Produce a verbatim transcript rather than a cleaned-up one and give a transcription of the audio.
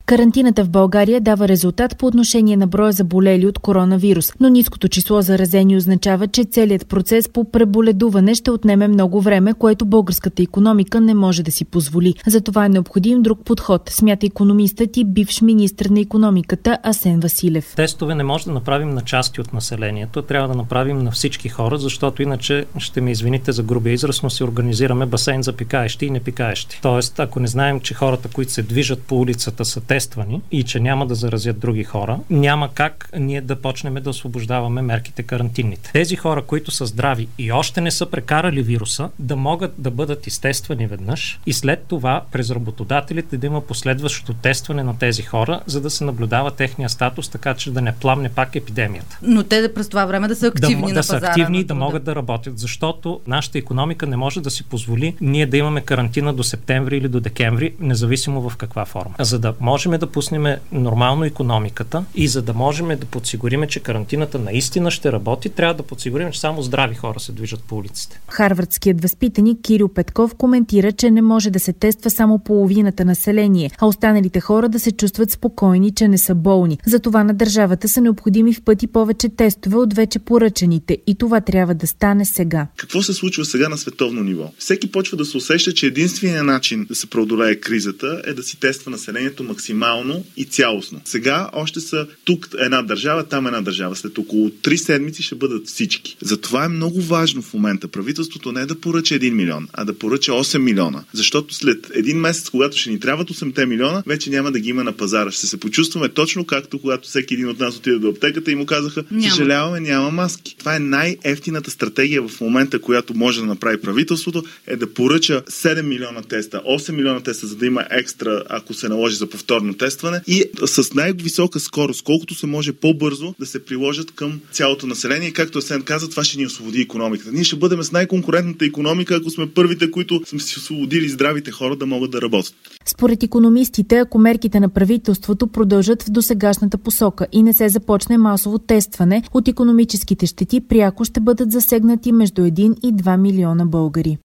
Карантината в България дава резултат по отношение на броя заболели от коронавирус, но ниското число заразени означава, че целият процес по преболедуване ще отнеме много време, което българската икономика не може да си позволи. Затова е необходим друг подход, смята икономистът и бивш министър на икономиката Асен Василев. Тестове не може да направим на части от населението, трябва да направим на всички хора, защото иначе, ще ме извините за грубия израз, но си организираме басейн за пикаещи и непикаещи. Тоест, ако не знаем, че хората, които се движат по улицата, са тествани и че няма да заразят други хора, няма как ние да почнем да освобождаваме мерките карантинните. Тези хора, които са здрави и още не са прекарали вируса, да могат да бъдат изтествани веднъж и след това през работодателите да има последващото тестване на тези хора, за да се наблюдава техния статус, така че да не пламне пак епидемията. Но те да през това време да са активни да, на да пазара. Да са активни и да могат да работят, защото нашата икономика не може да си позволи ние да имаме карантина до септември или до декември, независимо в каква форма. За да можем да пуснем нормално икономиката и за да можем да подсигурим, че карантината наистина ще работи, трябва да подсигурим, че само здрави хора се движат по улиците. Харвардският възпитаник Кирил Петков коментира, че не може да се тества само половината население, а останалите хора да се чувстват спокойни, че не са болни. Затова на държавата са необходими в пъти повече тестове от вече поръчаните и това трябва да стане сега. Какво се случва сега на световно ниво? Всеки почва да се усеща, че единственият начин да се преодолее кризата е да си тества населението максимално и цялостно. Сега още са тук една държава, там една държава. След около три седмици ще бъдат всички. Затова е много важно в момента правителството не да поръча един милион, а да поръча осем милиона. Защото след един месец, когато ще ни трябват осемте милиона, вече няма да ги има на пазара. Ще се почувстваме точно както когато всеки един от нас отиде до аптеката и му казаха, съжаляваме, няма маски. Това е най-ефтината стратегия в момента, която може да направи правителството, е да поръча седем милиона теста, осем милиона теста, за да има екстра, ако се наложи за повторно тестване и с най-висока скорост, колкото се може по-бързо да се приложат към цялото население. И както Асен каза, това ще ни освободи икономиката. Ние ще бъдем с най-конкурентната икономика, ако сме първите, които сме си освободили здравите хора да могат да работят. Според икономистите, ако мерките на правителството продължат в досегашната посока и не се започне масово тестване, от икономическите щети пряко ще бъдат засегнати между един и два милиона българи.